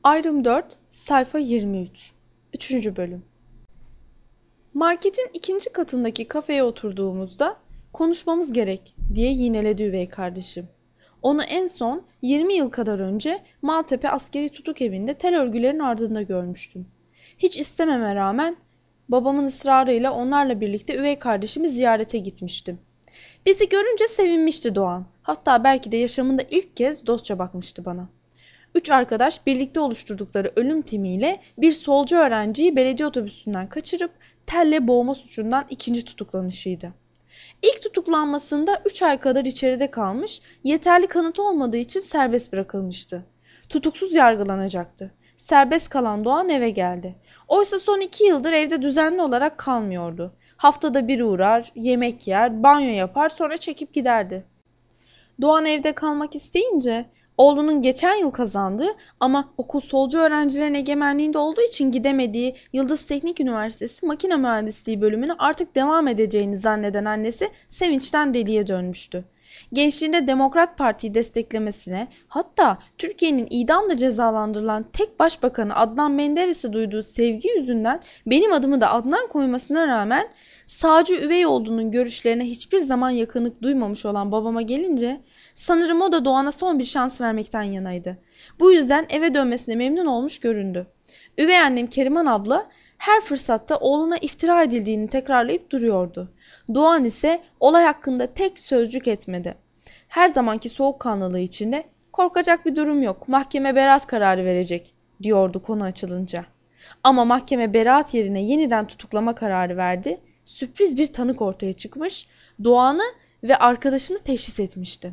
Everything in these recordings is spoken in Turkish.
Ayrım 4, sayfa 23. 3. bölüm. Marketin ikinci katındaki kafeye oturduğumuzda konuşmamız gerek diye yineledi üvey kardeşim. Onu en son 20 yıl kadar önce Maltepe Askeri Tutuk Evi'nde tel örgülerin ardında görmüştüm. Hiç istememe rağmen babamın ısrarıyla onlarla birlikte üvey kardeşimi ziyarete gitmiştim. Bizi görünce sevinmişti Doğan. Hatta belki de yaşamında ilk kez dostça bakmıştı bana. Üç arkadaş birlikte oluşturdukları ölüm timiyle bir solcu öğrenciyi belediye otobüsünden kaçırıp telle boğma suçundan ikinci tutuklanışıydı. İlk tutuklanmasında 3 ay kadar içeride kalmış, yeterli kanıt olmadığı için serbest bırakılmıştı. Tutuksuz yargılanacaktı. Serbest kalan Doğan eve geldi. Oysa son 2 yıldır evde düzenli olarak kalmıyordu. Haftada bir uğrar, yemek yer, banyo yapar, sonra çekip giderdi. Doğan evde kalmak isteyince oğlunun geçen yıl kazandığı ama okul solcu öğrencilerin egemenliğinde olduğu için gidemediği Yıldız Teknik Üniversitesi Makine Mühendisliği bölümüne artık devam edeceğini zanneden annesi sevinçten deliye dönmüştü. Gençliğinde Demokrat Parti'yi desteklemesine, hatta Türkiye'nin idamla cezalandırılan tek başbakanı Adnan Menderes'e duyduğu sevgi yüzünden benim adımı da Adnan koymasına rağmen sağcı üvey olduğunun görüşlerine hiçbir zaman yakınlık duymamış olan babama gelince sanırım o da Doğan'a son bir şans vermekten yanaydı. Bu yüzden eve dönmesine memnun olmuş göründü. Üvey annem Keriman abla her fırsatta oğluna iftira edildiğini tekrarlayıp duruyordu. Doğan ise olay hakkında tek sözcük etmedi. Her zamanki soğukkanlılığı içinde korkacak bir durum yok, mahkeme beraat kararı verecek diyordu konu açılınca. Ama mahkeme beraat yerine yeniden tutuklama kararı verdi. Sürpriz bir tanık ortaya çıkmış, Doğan'ı ve arkadaşını teşhis etmişti.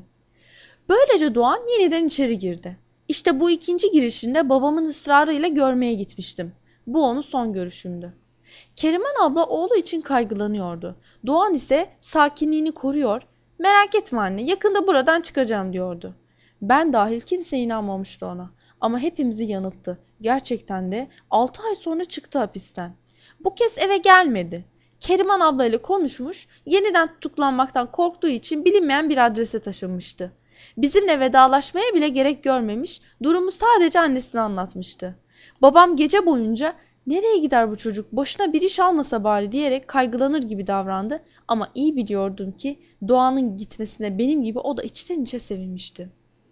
Böylece Doğan yeniden içeri girdi. İşte bu ikinci girişinde babamın ısrarıyla görmeye gitmiştim. Bu onun son görüşümdü. Keriman abla oğlu için kaygılanıyordu. Doğan ise sakinliğini koruyor, merak etme anne yakında buradan çıkacağım diyordu. Ben dahil kimse inanmamıştı ona. Ama hepimizi yanılttı. Gerçekten de 6 ay sonra çıktı hapisten. Bu kez eve gelmedi. Keriman ablayla konuşmuş, yeniden tutuklanmaktan korktuğu için bilinmeyen bir adrese taşınmıştı. Bizimle vedalaşmaya bile gerek görmemiş, durumu sadece annesine anlatmıştı. Babam gece boyunca "Nereye gider bu çocuk, başına bir iş almasa bari" diyerek kaygılanır gibi davrandı ama iyi biliyordum ki Doğan'ın gitmesine benim gibi o da içten içe sevinmişti.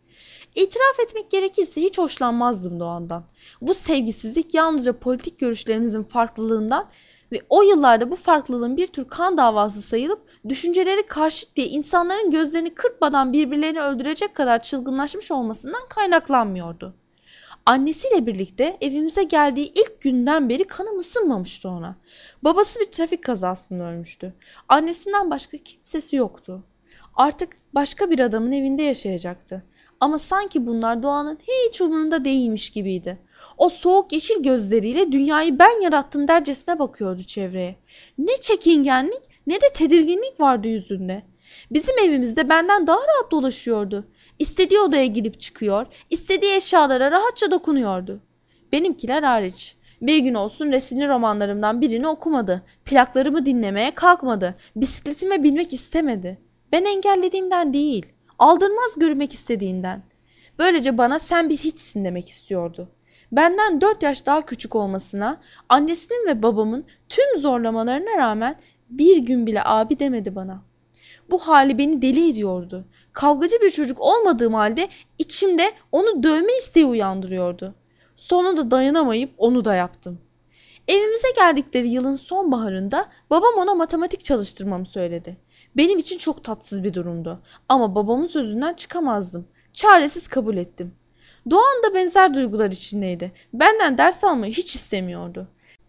İtiraf etmek gerekirse hiç hoşlanmazdım Doğan'dan. Bu sevgisizlik yalnızca politik görüşlerimizin farklılığından ve o yıllarda bu farklılığın bir tür kan davası sayılıp düşünceleri karşıt diye insanların gözlerini kırpmadan birbirlerini öldürecek kadar çılgınlaşmış olmasından kaynaklanmıyordu. Annesiyle birlikte evimize geldiği ilk günden beri kanım ısınmamıştı ona. Babası bir trafik kazasında ölmüştü. Annesinden başka kimsesi yoktu. Artık başka bir adamın evinde yaşayacaktı. Ama sanki bunlar Doğan'ın hiç umurunda değilmiş gibiydi. O soğuk yeşil gözleriyle dünyayı ben yarattım dercesine bakıyordu çevreye. Ne çekingenlik ne de tedirginlik vardı yüzünde. Bizim evimizde benden daha rahat dolaşıyordu. İstediği odaya girip çıkıyor, istediği eşyalara rahatça dokunuyordu. Benimkiler hariç. Bir gün olsun resimli romanlarımdan birini okumadı. Plaklarımı dinlemeye kalkmadı. Bisikletime binmek istemedi. Ben engellediğimden değil, aldırmaz görmek istediğinden. Böylece bana sen bir hiçsin demek istiyordu. Benden 4 yaş daha küçük olmasına, annesinin ve babamın tüm zorlamalarına rağmen bir gün bile abi demedi bana. Bu hali beni deli ediyordu. Kavgacı bir çocuk olmadığım halde içimde onu dövme isteği uyandırıyordu. Sonunda dayanamayıp onu da yaptım. Evimize geldikleri yılın sonbaharında babam ona matematik çalıştırmamı söyledi. Benim için çok tatsız bir durumdu. Ama babamın sözünden çıkamazdım. Çaresiz kabul ettim. Doğan da benzer duygular içindeydi. Benden ders almayı hiç istemiyordu.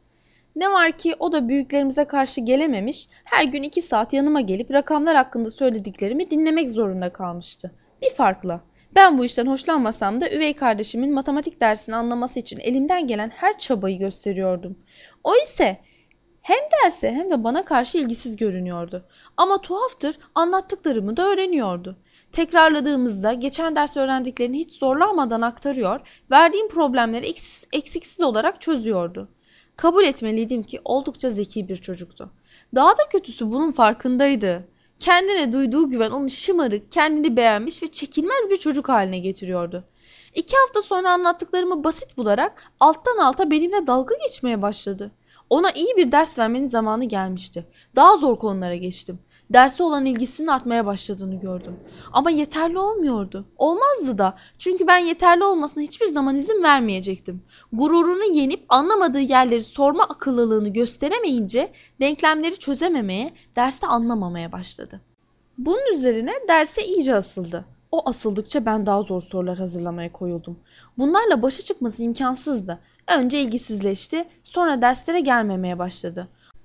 Ne var ki o da büyüklerimize karşı gelememiş, her gün 2 saat yanıma gelip rakamlar hakkında söylediklerimi dinlemek zorunda kalmıştı. Bir farkla. Ben bu işten hoşlanmasam da üvey kardeşimin matematik dersini anlaması için elimden gelen her çabayı gösteriyordum. O ise hem derse hem de bana karşı ilgisiz görünüyordu. Ama tuhaftır, anlattıklarımı da öğreniyordu. Tekrarladığımızda geçen ders öğrendiklerini hiç zorlanmadan aktarıyor, verdiğim problemleri eksiksiz olarak çözüyordu. Kabul etmeliydim ki oldukça zeki bir çocuktu. Daha da kötüsü bunun farkındaydı. Kendine duyduğu güven onu şımarık, kendini beğenmiş ve çekilmez bir çocuk haline getiriyordu. 2 hafta sonra anlattıklarımı basit bularak alttan alta benimle dalga geçmeye başladı. Ona iyi bir ders vermenin zamanı gelmişti. Daha zor konulara geçtim. Derse olan ilgisinin artmaya başladığını gördüm. Ama yeterli olmuyordu. Olmazdı da. Çünkü ben yeterli olmasına hiçbir zaman izin vermeyecektim. Gururunu yenip anlamadığı yerleri sorma akıllılığını gösteremeyince denklemleri çözememeye, derste anlamamaya başladı. Bunun üzerine derse iyice asıldı. O asıldıkça ben daha zor sorular hazırlamaya koyuldum. Bunlarla başa çıkması imkansızdı. Önce ilgisizleşti, sonra derslere gelmemeye başladı.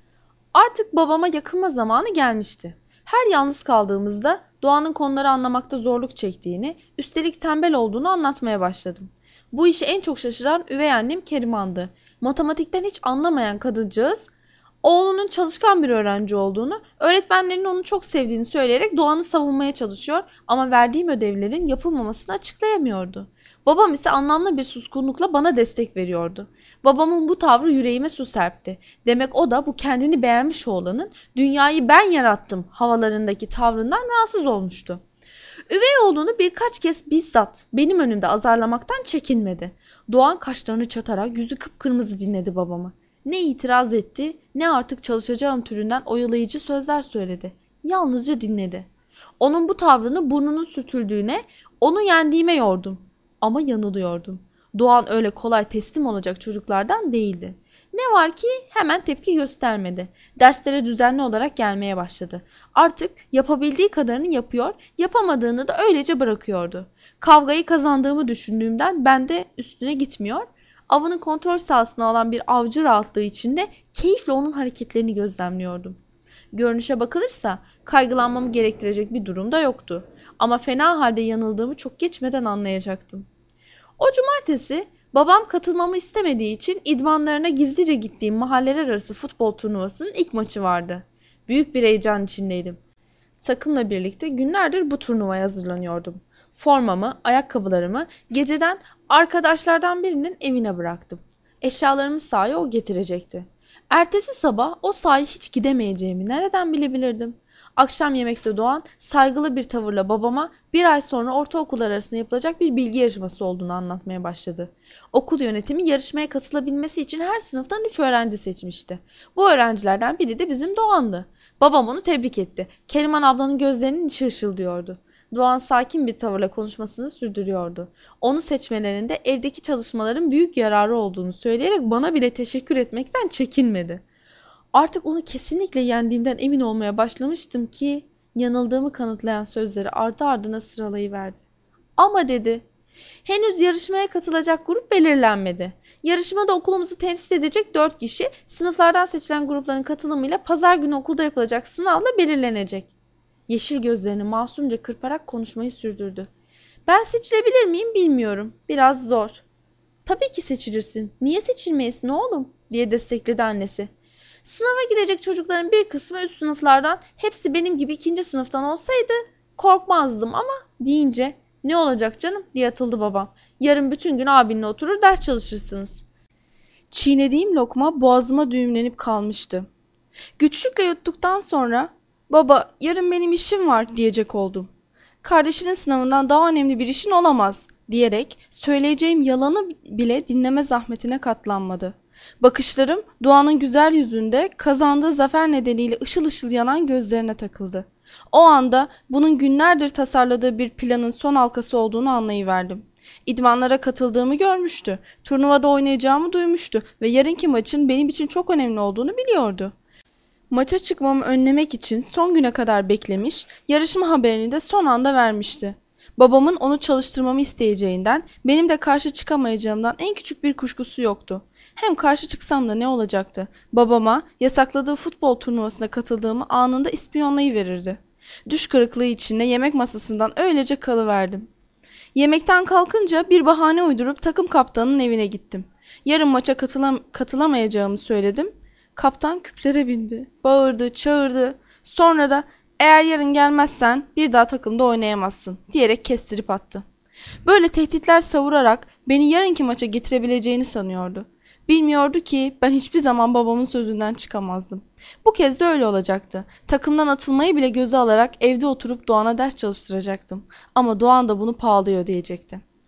Artık babama yakınma zamanı gelmişti. Her yalnız kaldığımızda Doğan'ın konuları anlamakta zorluk çektiğini, üstelik tembel olduğunu anlatmaya başladım. Bu işi en çok şaşıran üvey annem Keriman'dı. Matematikten hiç anlamayan kadıncağız, oğlunun çalışkan bir öğrenci olduğunu, öğretmenlerinin onu çok sevdiğini söyleyerek Doğan'ı savunmaya çalışıyor ama verdiğim ödevlerin yapılmamasını açıklayamıyordu. Babam ise anlamlı bir suskunlukla bana destek veriyordu. Babamın bu tavrı yüreğime su serpti. Demek o da bu kendini beğenmiş oğlanın dünyayı ben yarattım havalarındaki tavrından rahatsız olmuştu. Üvey oğlunu birkaç kez bizzat benim önümde azarlamaktan çekinmedi. Doğan kaşlarını çatarak yüzü kıpkırmızı dinledi babamı. Ne itiraz etti, ne artık çalışacağım türünden oyalayıcı sözler söyledi. Yalnızca dinledi. Onun bu tavrını burnunun sürtüldüğüne, onu yendiğime yordum. Ama yanılıyordum. Doğan öyle kolay teslim olacak çocuklardan değildi. Ne var ki hemen tepki göstermedi. Derslere düzenli olarak gelmeye başladı. Artık yapabildiği kadarını yapıyor, yapamadığını da öylece bırakıyordu. Kavgayı kazandığımı düşündüğümden ben de üstüne gitmiyor, avını kontrol sahasına alan bir avcı rahatlığı içinde keyifle onun hareketlerini gözlemliyordum. Görünüşe bakılırsa kaygılanmamı gerektirecek bir durum da yoktu. Ama fena halde yanıldığımı çok geçmeden anlayacaktım. O cumartesi babam katılmamı istemediği için idmanlarına gizlice gittiğim mahalleler arası futbol turnuvasının ilk maçı vardı. Büyük bir heyecan içindeydim. Takımla birlikte günlerdir bu turnuvaya hazırlanıyordum. Formamı, ayakkabılarımı geceden arkadaşlardan birinin evine bıraktım. Eşyalarımı sahaya o getirecekti. Ertesi sabah o sahaya hiç gidemeyeceğimi nereden bilebilirdim? Akşam yemekte Doğan saygılı bir tavırla babama bir ay sonra ortaokullar arasında yapılacak bir bilgi yarışması olduğunu anlatmaya başladı. Okul yönetimi yarışmaya katılabilmesi için her sınıftan 3 öğrenci seçmişti. Bu öğrencilerden biri de bizim Doğan'dı. Babam onu tebrik etti. Keriman ablanın gözlerinin içi ışıldıyordu. Doğan sakin bir tavırla konuşmasını sürdürüyordu. Onu seçmelerinde evdeki çalışmaların büyük yararı olduğunu söyleyerek bana bile teşekkür etmekten çekinmedi. Artık onu kesinlikle yendiğimden emin olmaya başlamıştım ki yanıldığımı kanıtlayan sözleri ardı ardına sıralayıverdi. Ama dedi, henüz yarışmaya katılacak grup belirlenmedi. Yarışmada okulumuzu temsil edecek 4 kişi sınıflardan seçilen grupların katılımıyla pazar günü okulda yapılacak sınavla belirlenecek. Yeşil gözlerini masumca kırparak konuşmayı sürdürdü. Ben seçilebilir miyim bilmiyorum. Biraz zor. Tabii ki seçilirsin. Niye seçilmeyesin oğlum? Diye destekledi annesi. Sınava gidecek çocukların bir kısmı üst sınıflardan, hepsi benim gibi 2. sınıftan olsaydı korkmazdım ama deyince ne olacak canım diye atıldı babam. Yarın bütün gün abinle oturur ders çalışırsınız. Çiğnediğim lokma boğazıma düğümlenip kalmıştı. Güçlükle yuttuktan sonra baba yarın benim işim var diyecek oldum. Kardeşinin sınavından daha önemli bir işin olamaz diyerek söyleyeceğim yalanı bile dinleme zahmetine katlanmadı. Bakışlarım Doğan'ın güzel yüzünde kazandığı zafer nedeniyle ışıl ışıl yanan gözlerine takıldı. O anda bunun günlerdir tasarladığı bir planın son halkası olduğunu anlayıverdim. İdmanlara katıldığımı görmüştü, turnuvada oynayacağımı duymuştu ve yarınki maçın benim için çok önemli olduğunu biliyordu. Maça çıkmamı önlemek için son güne kadar beklemiş, yarışma haberini de son anda vermişti. Babamın onu çalıştırmamı isteyeceğinden, benim de karşı çıkamayacağımdan en küçük bir kuşkusu yoktu. Hem karşı çıksam da ne olacaktı? Babama yasakladığı futbol turnuvasına katıldığımı anında ispiyonlayıverirdi. Düş kırıklığı içinde yemek masasından öylece kalıverdim. Yemekten kalkınca bir bahane uydurup takım kaptanının evine gittim. Yarın maça katılamayacağımı söyledim. Kaptan küplere bindi. Bağırdı, çağırdı. Sonra da eğer yarın gelmezsen bir daha takımda oynayamazsın diyerek kestirip attı. Böyle tehditler savurarak beni yarınki maça getirebileceğini sanıyordu. Bilmiyordu ki ben hiçbir zaman babamın sözünden çıkamazdım. Bu kez de öyle olacaktı. Takımdan atılmayı bile göze alarak evde oturup Doğan'a ders çalıştıracaktım. Ama Doğan da bunu pahalıya ödeyecekti.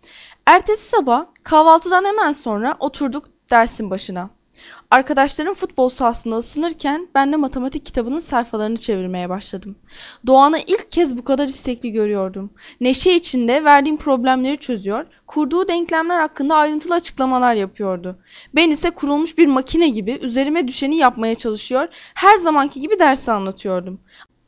Ertesi sabah kahvaltıdan hemen sonra oturduk dersin başına. Arkadaşlarım futbol sahasında ısınırken ben de matematik kitabının sayfalarını çevirmeye başladım. Doğan'ı ilk kez bu kadar istekli görüyordum. Neşe içinde verdiğim problemleri çözüyor, kurduğu denklemler hakkında ayrıntılı açıklamalar yapıyordu. Ben ise kurulmuş bir makine gibi üzerime düşeni yapmaya çalışıyor, her zamanki gibi dersi anlatıyordum.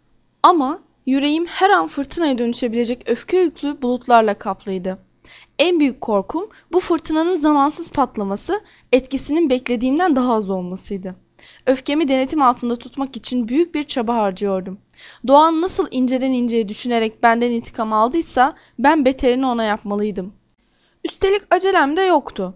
Ama yüreğim her an fırtınaya dönüşebilecek öfke yüklü bulutlarla kaplıydı. En büyük korkum bu fırtınanın zamansız patlaması, etkisinin beklediğimden daha az olmasıydı. Öfkemi denetim altında tutmak için büyük bir çaba harcıyordum. Doğan nasıl inceden inceye düşünerek benden intikam aldıysa ben beterini ona yapmalıydım. Üstelik acelem de yoktu.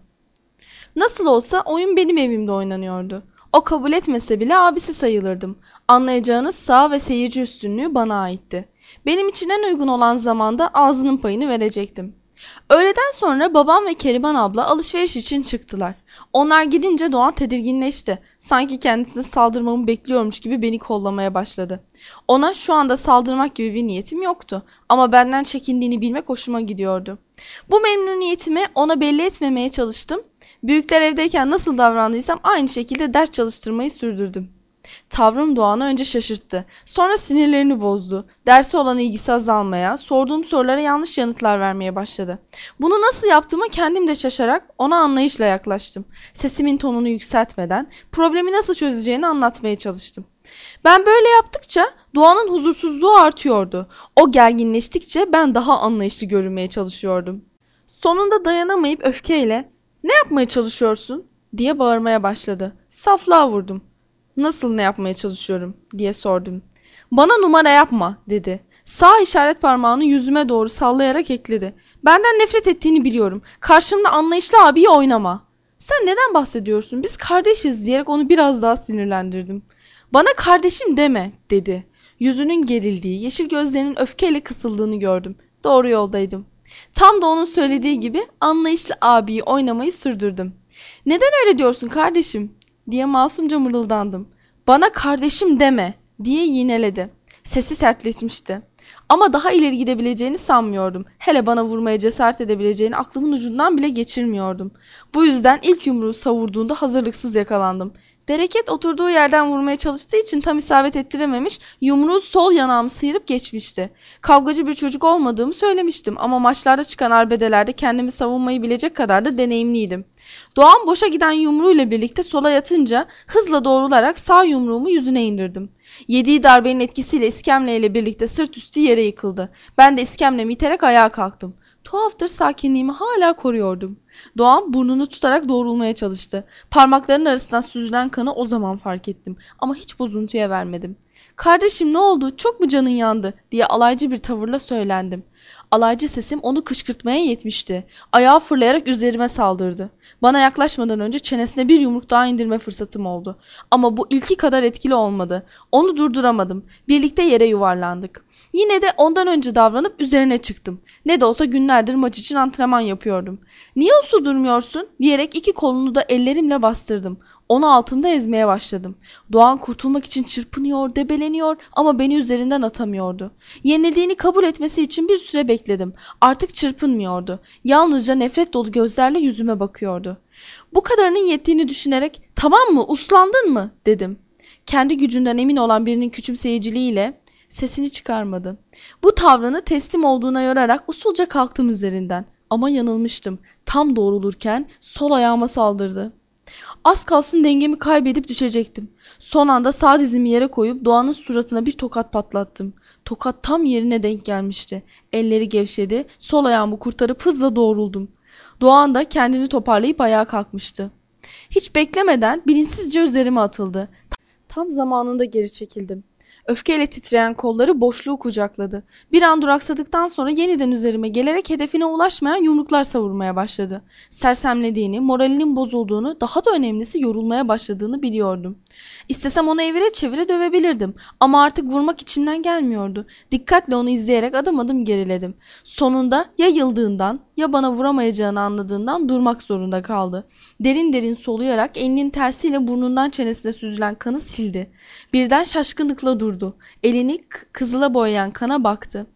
Nasıl olsa oyun benim evimde oynanıyordu. O kabul etmese bile abisi sayılırdım. Anlayacağınız sağ ve seyirci üstünlüğü bana aitti. Benim için en uygun olan zamanda ağzının payını verecektim. Öğleden sonra babam ve Keriman abla alışveriş için çıktılar. Onlar gidince Doğan tedirginleşti. Sanki kendisine saldırmamı bekliyormuş gibi beni kollamaya başladı. Ona şu anda saldırmak gibi bir niyetim yoktu. Ama benden çekindiğini bilmek hoşuma gidiyordu. Bu memnuniyetimi ona belli etmemeye çalıştım. Büyükler evdeyken nasıl davrandıysam aynı şekilde ders çalıştırmayı sürdürdüm. Tavrım Doğan'ı önce şaşırttı. Sonra sinirlerini bozdu. Derse olan ilgisi azalmaya, sorduğum sorulara yanlış yanıtlar vermeye başladı. Bunu nasıl yaptığıma kendim de şaşarak ona anlayışla yaklaştım. Sesimin tonunu yükseltmeden problemi nasıl çözeceğini anlatmaya çalıştım. Ben böyle yaptıkça Doğan'ın huzursuzluğu artıyordu. O gerginleştikçe ben daha anlayışlı görünmeye çalışıyordum. Sonunda dayanamayıp öfkeyle "Ne yapmaya çalışıyorsun?" diye bağırmaya başladı. Saflığa vurdum. "Nasıl ne yapmaya çalışıyorum?" diye sordum. "Bana numara yapma," dedi. Sağ işaret parmağını yüzüme doğru sallayarak ekledi. "Benden nefret ettiğini biliyorum. Karşımda anlayışlı abiyi oynama." "Sen neden bahsediyorsun? Biz kardeşiz," diyerek onu biraz daha sinirlendirdim. "Bana kardeşim deme," dedi. Yüzünün gerildiği, yeşil gözlerinin öfkeyle kısıldığını gördüm. Doğru yoldaydım. Tam da onun söylediği gibi anlayışlı abiyi oynamayı sürdürdüm. "Neden öyle diyorsun kardeşim?" diye masumca mırıldandım. "Bana kardeşim deme," diye yineledi. Sesi sertleşmişti. Ama daha ileri gidebileceğini sanmıyordum. Hele bana vurmaya cesaret edebileceğini aklımın ucundan bile geçirmiyordum. Bu yüzden ilk yumruğu savurduğunda hazırlıksız yakalandım. Bereket oturduğu yerden vurmaya çalıştığı için tam isabet ettirememiş, yumruğu sol yanağımı sıyırıp geçmişti. Kavgacı bir çocuk olmadığımı söylemiştim ama maçlarda çıkan arbedelerde kendimi savunmayı bilecek kadar da deneyimliydim. Doğan boşa giden yumruğuyla birlikte sola yatınca hızla doğrularak sağ yumruğumu yüzüne indirdim. Yediği darbenin etkisiyle iskemleyle birlikte sırt üstü yere yıkıldı. Ben de iskemlemi iterek ayağa kalktım. Tuhaftır, sakinliğimi hala koruyordum. Doğan burnunu tutarak doğrulmaya çalıştı. Parmaklarının arasından süzülen kanı o zaman fark ettim. Ama hiç bozuntuya vermedim. "Kardeşim ne oldu? Çok mu canın yandı?" diye alaycı bir tavırla söylendim. Alaycı sesim onu kışkırtmaya yetmişti. Ayağı fırlayarak üzerime saldırdı. Bana yaklaşmadan önce çenesine bir yumruk daha indirme fırsatım oldu. Ama bu ilki kadar etkili olmadı. Onu durduramadım. Birlikte yere yuvarlandık. Yine de ondan önce davranıp üzerine çıktım. Ne de olsa günlerdir maç için antrenman yapıyordum. "Niye uslu durmuyorsun?" diyerek iki kolunu da ellerimle bastırdım. Onu altımda ezmeye başladım. Doğan kurtulmak için çırpınıyor, debeleniyor ama beni üzerinden atamıyordu. Yenildiğini kabul etmesi için bir süre bekledim. Artık çırpınmıyordu. Yalnızca nefret dolu gözlerle yüzüme bakıyordu. Bu kadarının yettiğini düşünerek "Tamam mı, uslandın mı?" dedim. Kendi gücünden emin olan birinin küçümseyiciliğiyle sesini çıkarmadı. Bu tavrını teslim olduğuna yorarak usulca kalktım üzerinden. Ama yanılmıştım. Tam doğrulurken sol ayağıma saldırdı. Az kalsın dengemi kaybedip düşecektim. Son anda sağ dizimi yere koyup Doğan'ın suratına bir tokat patlattım. Tokat tam yerine denk gelmişti. Elleri gevşedi, sol ayağımı kurtarıp hızla doğruldum. Doğan da kendini toparlayıp ayağa kalkmıştı. Hiç beklemeden bilinçsizce üzerime atıldı. Tam zamanında geri çekildim. Öfkeyle titreyen kolları boşluğu kucakladı. Bir an duraksadıktan sonra yeniden üzerime gelerek hedefine ulaşmayan yumruklar savurmaya başladı. Sersemlediğini, moralinin bozulduğunu, daha da önemlisi yorulmaya başladığını biliyordum. İstesem onu evire çevire dövebilirdim ama artık vurmak içimden gelmiyordu. Dikkatle onu izleyerek adım adım geriledim. Sonunda ya yıldığından ya bana vuramayacağını anladığından durmak zorunda kaldı. Derin derin soluyarak elinin tersiyle burnundan çenesine süzülen kanı sildi. Birden şaşkınlıkla durdu. Elini kızıla boyayan kana baktı.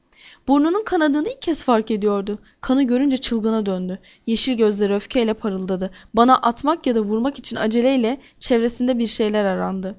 Burnunun kanadığını ilk kez fark ediyordu. Kanı görünce çılgına döndü. Yeşil gözleri öfkeyle parıldadı. Bana atmak ya da vurmak için aceleyle çevresinde bir şeyler arandı.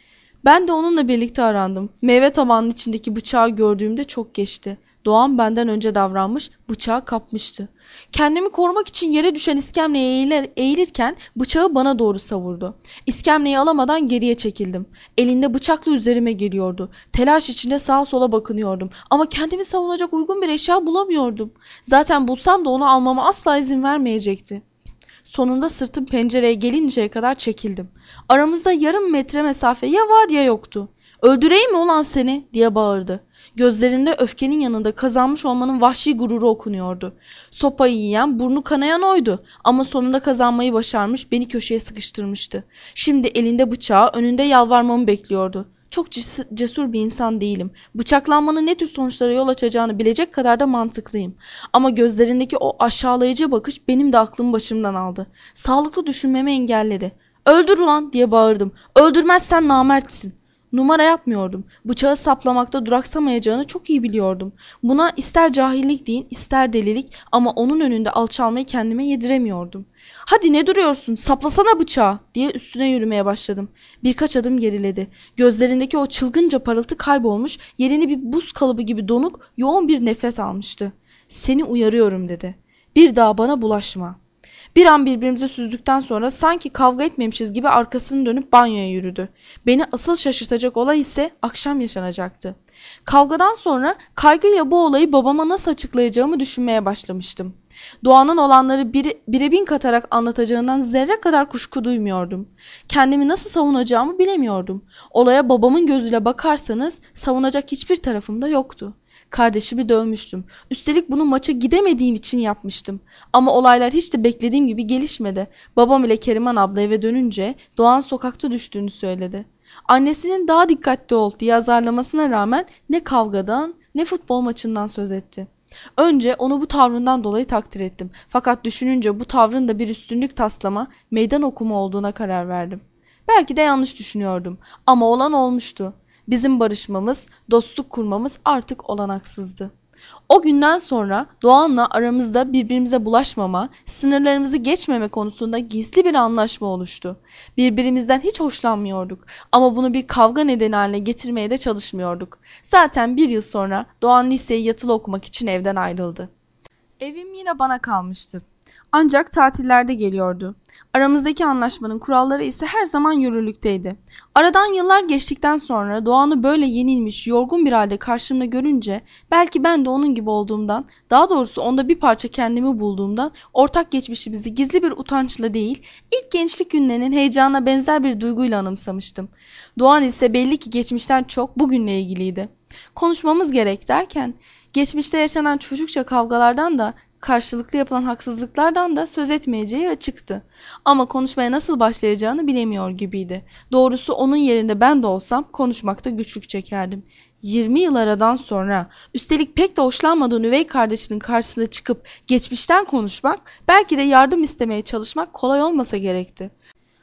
Ben de onunla birlikte arandım. Meyve tabağının içindeki bıçağı gördüğümde çok geçti. Doğan benden önce davranmış, bıçağı kapmıştı. Kendimi korumak için yere düşen iskemleye eğilirken bıçağı bana doğru savurdu. İskemleyi alamadan geriye çekildim. Elinde bıçakla üzerime geliyordu. Telaş içinde sağa sola bakınıyordum. Ama kendimi savunacak uygun bir eşya bulamıyordum. Zaten bulsam da onu almama asla izin vermeyecekti. Sonunda sırtım pencereye gelinceye kadar çekildim. Aramızda yarım metre mesafe ya var ya yoktu. "Öldüreyim mi ulan seni?" diye bağırdı. Gözlerinde öfkenin yanında kazanmış olmanın vahşi gururu okunuyordu. Sopayı yiyen, burnu kanayan oydu. Ama sonunda kazanmayı başarmış, beni köşeye sıkıştırmıştı. Şimdi elinde bıçağı, önünde yalvarmamı bekliyordu. Çok cesur bir insan değilim. Bıçaklanmanın ne tür sonuçlara yol açacağını bilecek kadar da mantıklıyım. Ama gözlerindeki o aşağılayıcı bakış benim de aklımı başımdan aldı. Sağlıklı düşünmemi engelledi. "Öldür ulan!" diye bağırdım. "Öldürmezsen namertsin." Numara yapmıyordum. Bıçağı saplamakta duraksamayacağını çok iyi biliyordum. Buna ister cahillik deyin, ister delilik ama onun önünde alçalmayı kendime yediremiyordum. "Hadi ne duruyorsun? Saplasana bıçağı!" diye üstüne yürümeye başladım. Birkaç adım geriledi. Gözlerindeki o çılgınca parıltı kaybolmuş, yerini bir buz kalıbı gibi donuk, yoğun bir nefret almıştı. "Seni uyarıyorum," dedi. "Bir daha bana bulaşma." Bir an birbirimize süzdükten sonra sanki kavga etmemişiz gibi arkasını dönüp banyoya yürüdü. Beni asıl şaşırtacak olay ise akşam yaşanacaktı. Kavgadan sonra kaygıyla bu olayı babama nasıl açıklayacağımı düşünmeye başlamıştım. Doğan'ın olanları bire bin katarak anlatacağından zerre kadar kuşku duymuyordum. Kendimi nasıl savunacağımı bilemiyordum. Olaya babamın gözüyle bakarsanız savunacak hiçbir tarafım da yoktu. Kardeşimi dövmüştüm. Üstelik bunu maça gidemediğim için yapmıştım. Ama olaylar hiç de beklediğim gibi gelişmedi. Babam ile Keriman abla eve dönünce Doğan sokakta düştüğünü söyledi. Annesinin daha dikkatli ol diye azarlamasına rağmen ne kavgadan ne futbol maçından söz etti. Önce onu bu tavrından dolayı takdir ettim. Fakat düşününce bu tavrın da bir üstünlük taslama, meydan okuma olduğuna karar verdim. Belki de yanlış düşünüyordum. Ama olan olmuştu. Bizim barışmamız, dostluk kurmamız artık olanaksızdı. O günden sonra Doğan'la aramızda birbirimize bulaşmama, sınırlarımızı geçmeme konusunda gizli bir anlaşma oluştu. Birbirimizden hiç hoşlanmıyorduk ama bunu bir kavga nedeni haline getirmeye de çalışmıyorduk. Zaten bir yıl sonra Doğan liseyi yatılı okumak için evden ayrıldı. Evim yine bana kalmıştı. Ancak tatillerde geliyordu. Aramızdaki anlaşmanın kuralları ise her zaman yürürlükteydi. Aradan yıllar geçtikten sonra Doğan'ı böyle yenilmiş, yorgun bir halde karşımda görünce belki ben de onun gibi olduğumdan, daha doğrusu onda bir parça kendimi bulduğumdan ortak geçmişimizi gizli bir utançla değil, ilk gençlik günlerinin heyecanına benzer bir duyguyla anımsamıştım. Doğan ise belli ki geçmişten çok bugünle ilgiliydi. Konuşmamız gerek derken, geçmişte yaşanan çocukça kavgalardan da karşılıklı yapılan haksızlıklardan da söz etmeyeceği açıktı. Ama konuşmaya nasıl başlayacağını bilemiyor gibiydi. Doğrusu onun yerinde ben de olsam konuşmakta güçlük çekerdim. 20 yıl aradan sonra, üstelik pek de hoşlanmadığı üvey kardeşinin karşısına çıkıp geçmişten konuşmak, belki de yardım istemeye çalışmak kolay olmasa gerekti.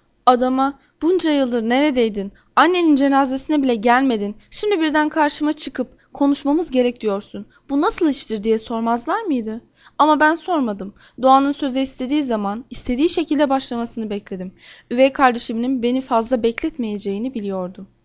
Adama "Bunca yıldır neredeydin? Annenin cenazesine bile gelmedin. Şimdi birden karşıma çıkıp konuşmamız gerek diyorsun. Bu nasıl iştir?" diye sormazlar mıydı? Ama ben sormadım. Doğan'ın söze istediği zaman, istediği şekilde başlamasını bekledim. Üvey kardeşimin beni fazla bekletmeyeceğini biliyordum.